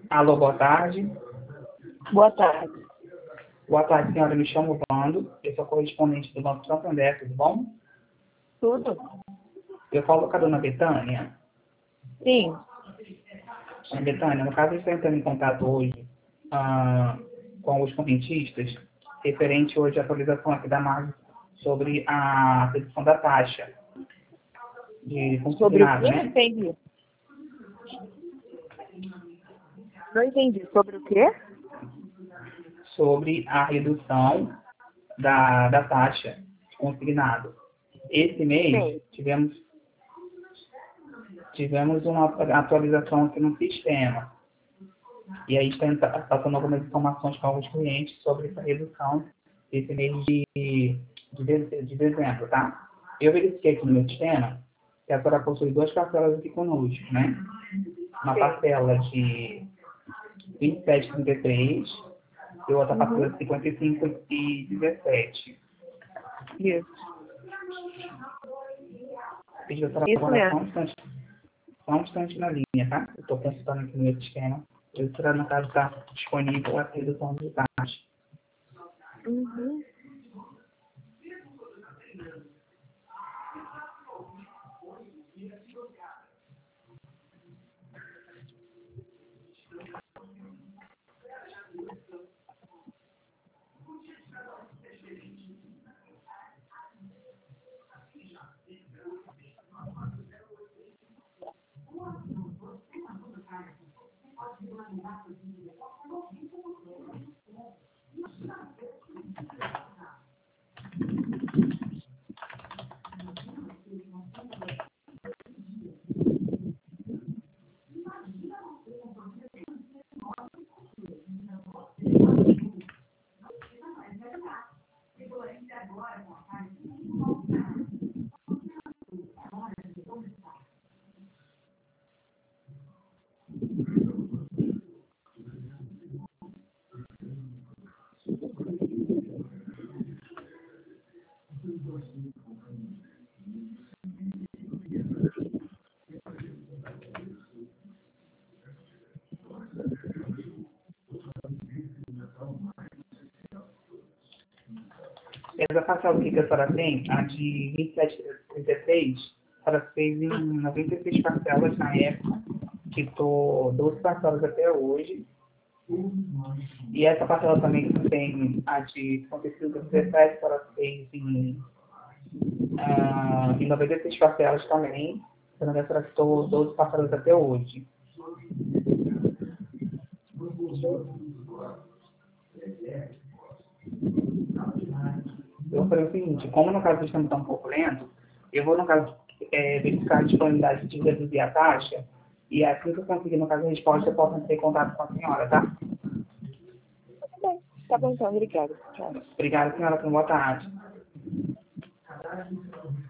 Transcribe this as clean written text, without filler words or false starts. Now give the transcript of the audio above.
Alô, boa tarde. Boa tarde. Boa tarde, senhora. Me chamo Vando. Eu sou correspondente do Banco Santander, tudo bom? Tudo? Eu falo com a dona Betânia. Sim. Dona Betânia, no caso, estou entrando em contato hoje com os correntistas, referente hoje à atualização aqui da margem sobre a redução da taxa de Sobre o consignado, quê? Não né? entendi. Não entendi. Sobre o quê? Sobre a redução da taxa de consignado. Esse mês Sim. tivemos uma atualização aqui no sistema. E aí está passando algumas informações para alguns clientes sobre essa redução desse mês de dezembro, tá? Eu verifiquei aqui no meu sistema que a senhora possui duas parcelas aqui conosco, né? Uma Sim. parcela de 27,33 e outra parcela de 55,17. Isso. Pedi a senhora Isso agora mesmo. só um instante na linha, tá? Eu estou consultando aqui no meu sistema. Eu será, no caso, está disponível a redução de taxa. Uhum. Essa parcela aqui que a senhora tem, a de 27,33, a senhora fez em 96 parcelas na época, quitou 12 parcelas até hoje. E essa parcela também que tem, a de 55,17, a senhora fez em 96 parcelas também, sendo que a senhora quitou 12 parcelas até hoje. Eu falei o seguinte, como no caso do sistema está um pouco lento, eu vou, no caso, verificar a disponibilidade de reduzir a taxa, e assim que eu conseguir, no caso, a resposta, eu posso entrar em contato com a senhora, tá? Tá bom, então. Obrigada. Tchau. Obrigada, senhora, por boa tarde.